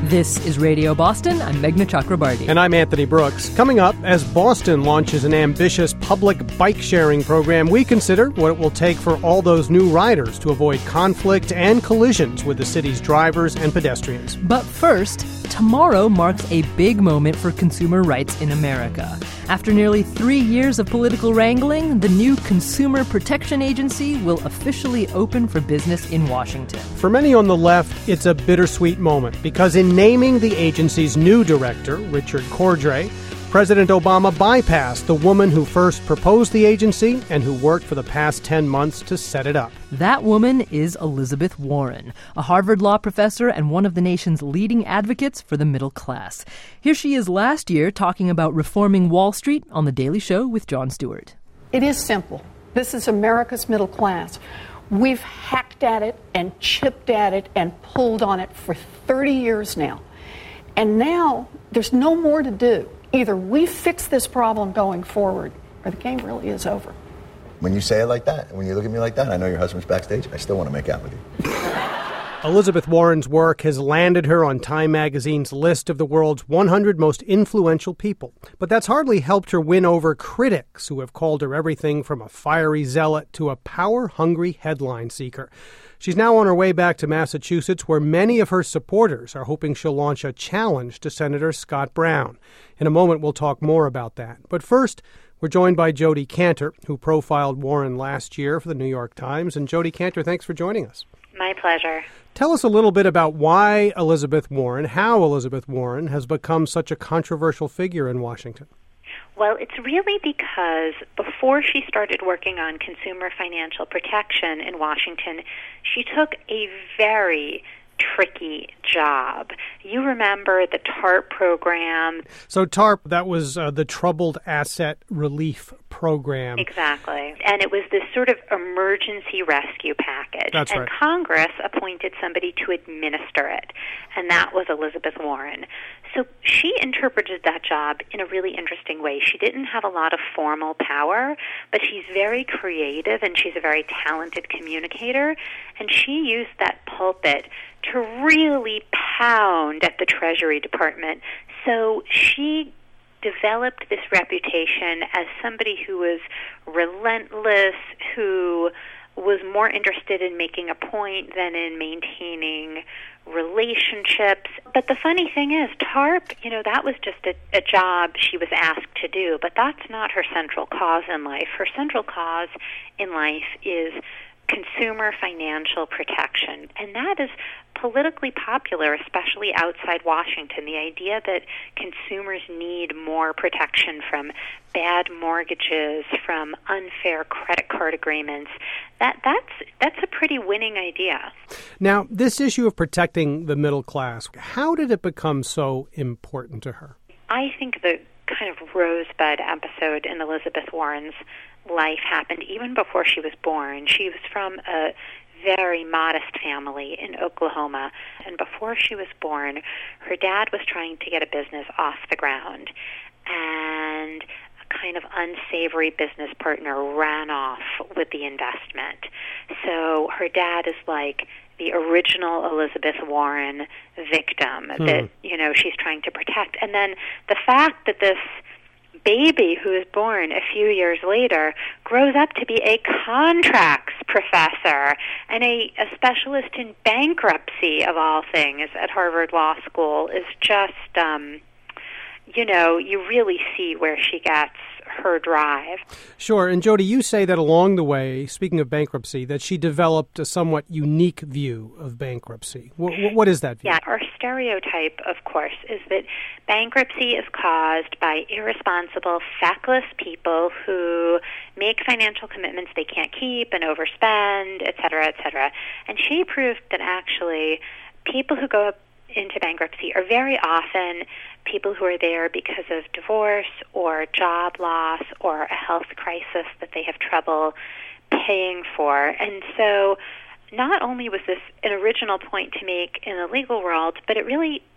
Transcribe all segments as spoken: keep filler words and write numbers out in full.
This is Radio Boston. I'm Meghna Chakrabarty. And I'm Anthony Brooks. Coming up, as Boston launches an ambitious public bike-sharing program, we consider what it will take for all those new riders to avoid conflict and collisions with the city's drivers and pedestrians. But first, tomorrow marks a big moment for consumer rights in America. After nearly three years of political wrangling, the new Consumer Protection Agency will officially open for business in Washington. For many on the left, it's a bittersweet moment because in naming the agency's new director, Richard Cordray, President Obama bypassed the woman who first proposed the agency and who worked for the past ten months to set it up. That woman is Elizabeth Warren, a Harvard law professor and one of the nation's leading advocates for the middle class. Here she is last year talking about reforming Wall Street on The Daily Show with Jon Stewart. It is simple. This is America's middle class. We've hacked at it and chipped at it and pulled on it for thirty years now. And now there's no more to do. Either we fix this problem going forward, or the game really is over. When you say it like that, when you look at me like that, I know your husband's backstage, I still want to make out with you. Elizabeth Warren's work has landed her on Time magazine's list of the world's one hundred most influential people. But that's hardly helped her win over critics who have called her everything from a fiery zealot to a power-hungry headline seeker. She's now on her way back to Massachusetts, where many of her supporters are hoping she'll launch a challenge to Senator Scott Brown. In a moment, we'll talk more about that. But first, we're joined by Jodi Kantor, who profiled Warren last year for the New York Times. And Jodi Kantor, thanks for joining us. My pleasure. Tell us a little bit about why Elizabeth Warren, how Elizabeth Warren has become such a controversial figure in Washington. Well, it's really because before she started working on consumer financial protection in Washington, she took a very tricky job. You remember the TARP program. So TARP, that was uh, the Troubled Asset Relief Program. Exactly. And it was this sort of emergency rescue package. That's and right. Congress appointed somebody to administer it, and that was Elizabeth Warren. So she interpreted that job in a really interesting way. She didn't have a lot of formal power, but she's very creative and she's a very talented communicator, and she used that pulpit to really pound at the Treasury Department. So she developed this reputation as somebody who was relentless, who was more interested in making a point than in maintaining relationships. But the funny thing is, TARP, you know, that was just a, a job she was asked to do, but that's not her central cause in life. Her central cause in life is consumer financial protection, and that is politically popular, especially outside Washington. The idea that consumers need more protection from bad mortgages, from unfair credit card agreements, that that's that's a pretty winning idea. Now, this issue of protecting the middle class, how did it become so important to her? I think the kind of rosebud episode in Elizabeth Warren's life happened even before she was born. She was from a very modest family in Oklahoma, and before she was born, her dad was trying to get a business off the ground, and a kind of unsavory business partner ran off with the investment. So her dad is like the original Elizabeth Warren victim hmm. that, you know, she's trying to protect. And then the fact that this baby who is born a few years later grows up to be a contracts professor and a, a specialist in bankruptcy, of all things, at Harvard Law School is just, um, you know, you really see where she gets her drive. Sure. And Jodi, you say that along the way, speaking of bankruptcy, that she developed a somewhat unique view of bankruptcy. W- what is that view? Yeah, our stereotype, of course, is that bankruptcy is caused by irresponsible, feckless people who make financial commitments they can't keep and overspend, et cetera, et cetera. And she proved that actually people who go into bankruptcy are very often people who are there because of divorce or job loss or a health crisis that they have trouble paying for. And so not only was this an original point to make in the legal world, but it really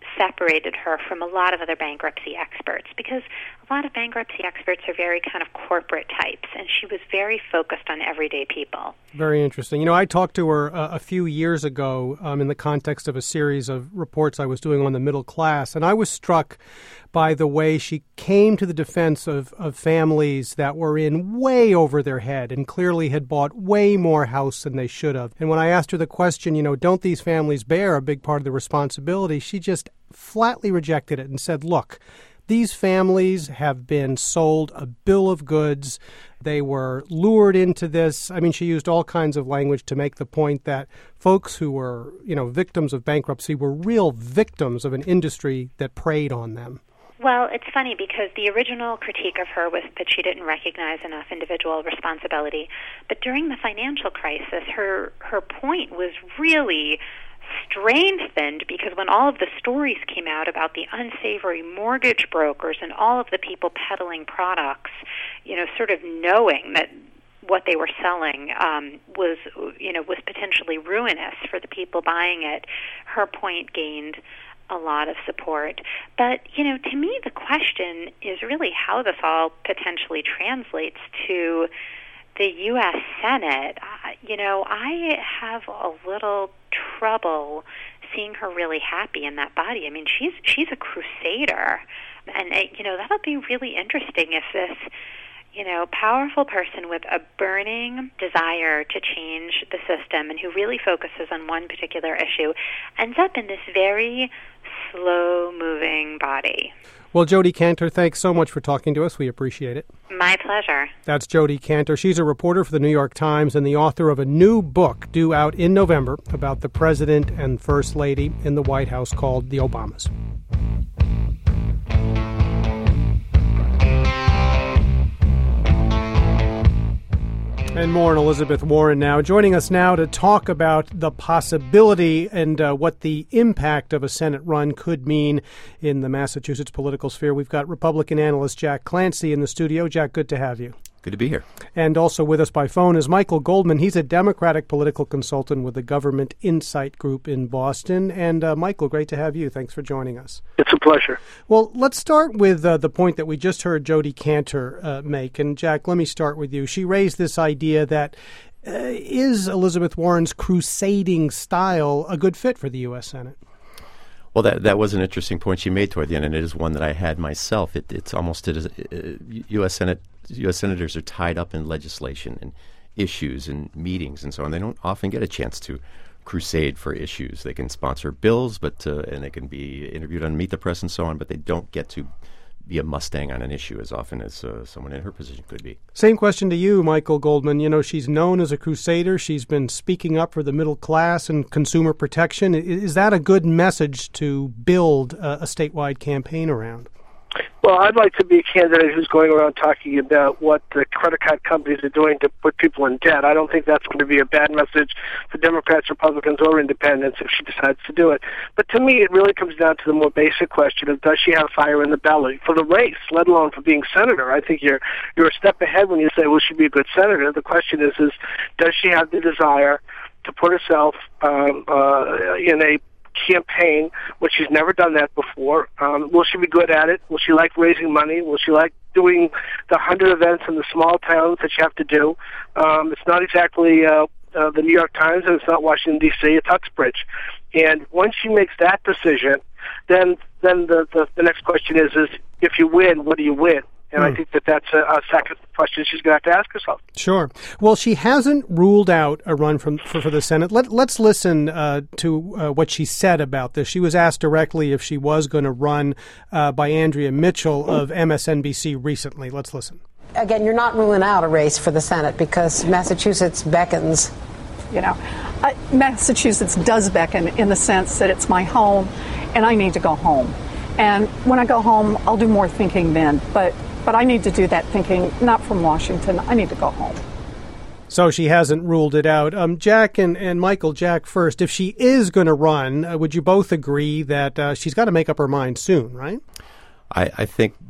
separated her from a lot of other bankruptcy experts, because a lot of bankruptcy experts are very kind of corporate types, and she was very focused on everyday people. Very interesting. You know, I talked to her uh, a few years ago um, in the context of a series of reports I was doing on the middle class, and I was struck by the way she came to the defense of, of families that were in way over their head and clearly had bought way more house than they should have. And when I asked her the question, you know, don't these families bear a big part of the responsibility, she just flatly rejected it and said, look, these families have been sold a bill of goods. They were lured into this. I mean, she used all kinds of language to make the point that folks who were, you know, victims of bankruptcy were real victims of an industry that preyed on them. Well, it's funny because the original critique of her was that she didn't recognize enough individual responsibility. But during the financial crisis, her her point was really strengthened, because when all of the stories came out about the unsavory mortgage brokers and all of the people peddling products, you know, sort of knowing that what they were selling um, was, you know, was potentially ruinous for the people buying it, her point gained a lot of support. But, you know, to me, the question is really how this all potentially translates to the U S Senate. Uh, you know, I have a little trouble seeing her really happy in that body. I mean, she's she's a crusader. And, uh, you know, that'll be really interesting if this, you know, powerful person with a burning desire to change the system and who really focuses on one particular issue ends up in this very slow-moving body. Well, Jodi Kantor, thanks so much for talking to us. We appreciate it. My pleasure. That's Jodi Kantor. She's a reporter for the New York Times and the author of a new book due out in November about the president and first lady in the White House called The Obamas. And more on Elizabeth Warren now. Joining us now to talk about the possibility and uh, what the impact of a Senate run could mean in the Massachusetts political sphere. We've got Republican analyst Jack Clancy in the studio. Jack, good to have you. Good to be here. And also with us by phone is Michael Goldman. He's a Democratic political consultant with the Government Insight Group in Boston. And uh, Michael, great to have you. Thanks for joining us. It's a pleasure. Well, let's start with uh, the point that we just heard Jodi Kantor uh, make. And Jack, let me start with you. She raised this idea that uh, is Elizabeth Warren's crusading style a good fit for the U S Senate? Well, that that was an interesting point she made toward the end, and it is one that I had myself. It, it's almost it is, uh, U S Senate U S senators are tied up in legislation and issues and meetings and so on. They don't often get a chance to crusade for issues. They can sponsor bills, but uh, and they can be interviewed on Meet the Press and so on, but they don't get to be a Mustang on an issue as often as uh, someone in her position could be. Same question to you, Michael Goldman. You know, she's known as a crusader. She's been speaking up for the middle class and consumer protection. Is that a good message to build a, a statewide campaign around? Well, I'd like to be a candidate who's going around talking about what the credit card companies are doing to put people in debt. I don't think that's going to be a bad message for Democrats, Republicans, or independents if she decides to do it. But to me, it really comes down to the more basic question of does she have fire in the belly for the race, let alone for being senator? I think you're you're a step ahead when you say, well, she'd be a good senator. The question is, is does she have the desire to put herself um, uh, in a campaign, which she's never done that before. Um, will she be good at it? Will she like raising money? Will she like doing the hundred events in the small towns that you have to do? Um, it's not exactly uh, uh, the New York Times, and it's not Washington, D C, it's Uxbridge. And once she makes that decision, then then the, the, the next question is, is if you win, what do you win? And hmm. I think that that's a, a second question she's going to have to ask herself. Sure. Well, she hasn't ruled out a run from for, for the Senate. Let, let's listen uh, to uh, what she said about this. She was asked directly if she was going to run uh, by Andrea Mitchell of M S N B C recently. Let's listen. Again, you're not ruling out a race for the Senate because Massachusetts beckons. You know, uh, Massachusetts does beckon in the sense that it's my home and I need to go home. And when I go home, I'll do more thinking then. But But I need to do that thinking, not from Washington. I need to go home. So she hasn't ruled it out. Um, Jack and, and Michael, Jack first, if she is going to run, uh, would you both agree that uh, she's got to make up her mind soon, right? I, I think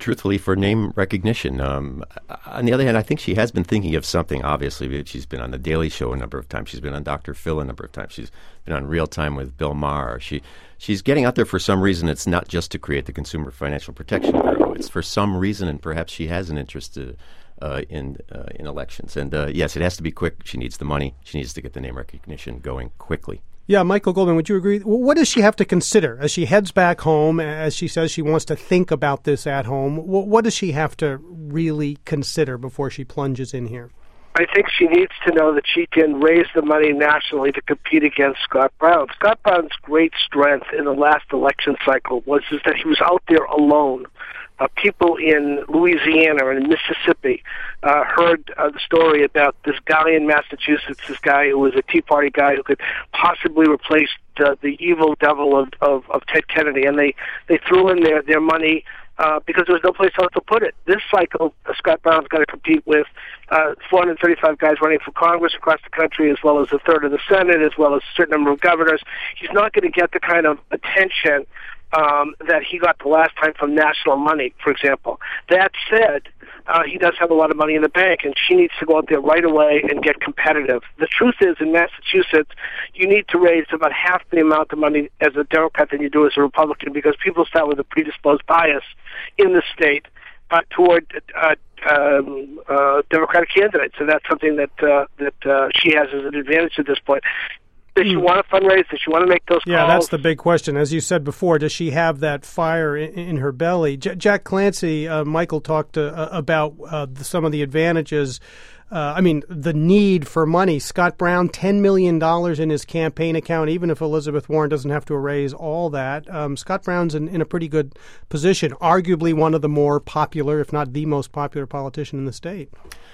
truthfully, for name recognition. Um, on the other hand, I think she has been thinking of something, obviously. She's been on The Daily Show a number of times. She's been on Doctor Phil a number of times. She's been on Real Time with Bill Maher. She, she's getting out there for some reason. It's not just to create the Consumer Financial Protection Bureau. It's for some reason, and perhaps she has an interest to, uh, in uh, in elections. And, uh, yes, it has to be quick. She needs the money. She needs to get the name recognition going quickly. Yeah, Michael Goldman, would you agree? What does she have to consider as she heads back home, as she says she wants to think about this at home? What does she have to really consider before she plunges in here? I think she needs to know that she can raise the money nationally to compete against Scott Brown. Scott Brown's great strength in the last election cycle was is that he was out there alone. Uh, people in Louisiana and Mississippi uh, heard uh, the story about this guy in Massachusetts, this guy who was a Tea Party guy who could possibly replace the, the evil devil of, of, of Ted Kennedy, and they, they threw in their, their money uh, because there was no place else to put it. This cycle, uh, Scott Brown's got to compete with uh, four hundred thirty-five guys running for Congress across the country, as well as a third of the Senate, as well as a certain number of governors. He's not going to get the kind of attention Um, that he got the last time from national money, for example. That said, uh, he does have a lot of money in the bank, and she needs to go out there right away and get competitive. The truth is, in Massachusetts, you need to raise about half the amount of money as a Democrat than you do as a Republican, because people start with a predisposed bias in the state uh, toward uh, um, uh, Democratic candidates, and that's something that uh, that uh, she has as an advantage at this point. Does she want to fundraise? Does she want to make those calls? Yeah, that's the big question. As you said before, does she have that fire in, in her belly? J- Jack Clancy, uh, Michael talked uh, about uh, the, some of the advantages. Uh, I mean, the need for money. Scott Brown, ten million dollars in his campaign account, even if Elizabeth Warren doesn't have to raise all that. Um, Scott Brown's in, in a pretty good position, arguably one of the more popular, if not the most popular politician in the state.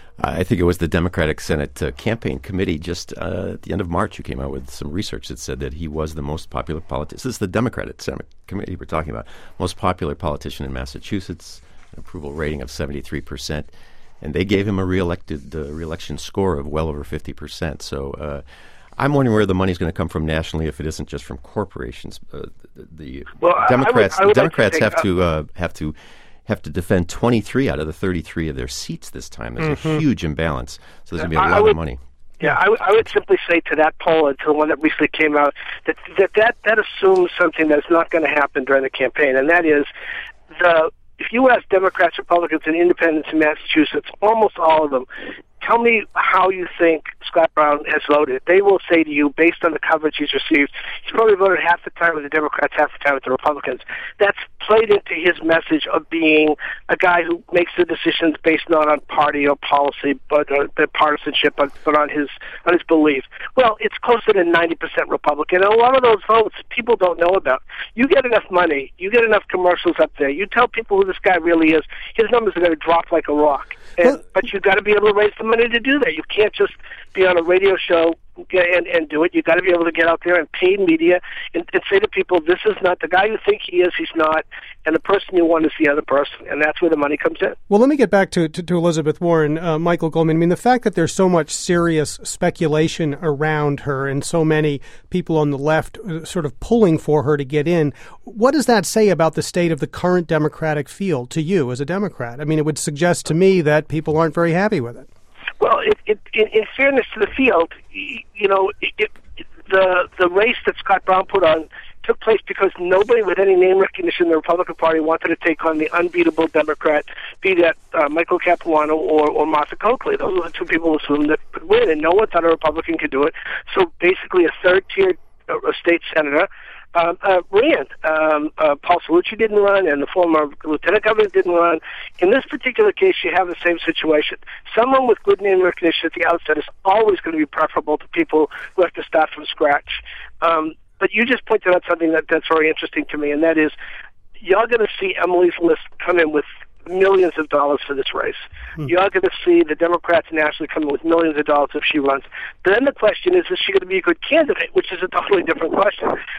I think it was the Democratic Senate uh, Campaign Committee just uh, at the end of March who came out with some research that said that he was the most popular politician. This is the Democratic Senate Committee we're talking about. Most popular politician in Massachusetts, an approval rating of seventy-three percent. And they gave him a reelected uh, reelection score of well over fifty percent. So uh, I'm wondering where the money's going to come from nationally if it isn't just from corporations. Uh, the the well, Democrats, I would, I would the Democrats like to have to uh, have to have to defend twenty-three out of the thirty-three of their seats this time. There's mm-hmm. a huge imbalance. So there's going to be a I, lot I would, of money. Yeah, I, w- I would simply say to that poll, and to the one that recently came out, that that, that, that assumes something that's not going to happen during the campaign, and that is the if you ask Democrats, Republicans, and Independents in Massachusetts, almost all of them, tell me how you think Scott Brown has voted. They will say to you, based on the coverage he's received, he's probably voted half the time with the Democrats, half the time with the Republicans. That's played into his message of being a guy who makes the decisions based not on party or policy, but uh, the partisanship, but, but on his on his belief. Well, it's closer to ninety percent Republican, and a lot of those votes people don't know about. You get enough money, you get enough commercials up there, you tell people who this guy really is, his numbers are going to drop like a rock. And, well, but you've got to be able to raise the money to do that. You can't just be on a radio show and, and do it. You've got to be able to get out there and paid media and, and say to people, this is not the guy you think he is, he's not, and the person you want is the other person, and that's where the money comes in. Well, let me get back to, to, to Elizabeth Warren, uh, Michael Goldman. I mean, the fact that there's so much serious speculation around her and so many people on the left sort of pulling for her to get in, what does that say about the state of the current Democratic field to you as a Democrat? I mean, it would suggest to me that people aren't very happy with it. Well, it, it, in, in fairness to the field, you know, it, it, the the race that Scott Brown put on took place because nobody with any name recognition in the Republican Party wanted to take on the unbeatable Democrat, be that uh, Michael Capuano or, or Martha Coakley. Those were the two people who assumed that could win, and no one thought a Republican could do it. So basically a third-tier uh, state senator Uh, uh, ran. Um, uh, Paul Cellucci didn't run, and the former lieutenant governor didn't run. In this particular case, you have the same situation. Someone with good name recognition at the outset is always going to be preferable to people who have to start from scratch. Um, but you just pointed out something that, that's very interesting to me, and that is you're going to see Emily's list come in with millions of dollars for this race. Hmm. You're going to see the Democrats nationally come in with millions of dollars if she runs. But then the question is, is she going to be a good candidate, which is a totally different question. But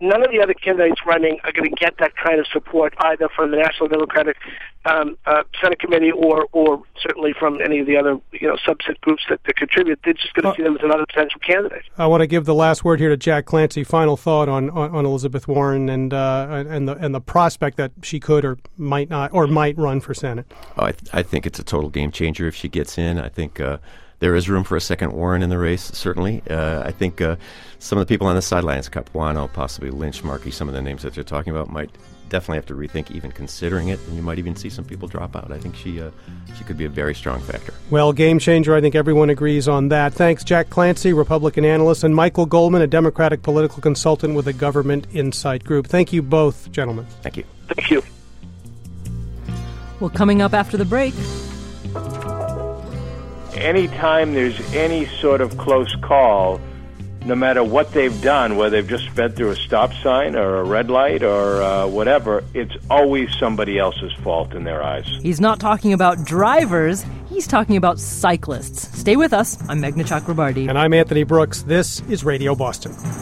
none of the other candidates running are going to get that kind of support either from the National Democratic um, uh, Senate Committee or, or certainly from any of the other, you know, subset groups that, that contribute. They're just going to uh, see them as another potential candidate. I want to give the last word here to Jack Clancy. Final thought on, on, on Elizabeth Warren and uh, and the and the prospect that she could or might not or might run for Senate. Oh, I, th- I think it's a total game changer if she gets in. I think uh, there is room for a second Warren in the race, certainly. Uh, I think uh, some of the people on the sidelines, Capuano, possibly Lynch, Markey, some of the names that they're talking about might definitely have to rethink even considering it, and you might even see some people drop out. I think she uh, she could be a very strong factor. Well, game changer, I think everyone agrees on that. Thanks, Jack Clancy, Republican analyst, and Michael Goldman, a Democratic political consultant with the Government Insight Group. Thank you both, gentlemen. Thank you. Thank you. Well, coming up after the break. Anytime there's any sort of close call, no matter what they've done, whether they've just sped through a stop sign or a red light or uh, whatever, it's always somebody else's fault in their eyes. He's not talking about drivers. He's talking about cyclists. Stay with us. I'm Meghna Chakrabarti. And I'm Anthony Brooks. This is Radio Boston.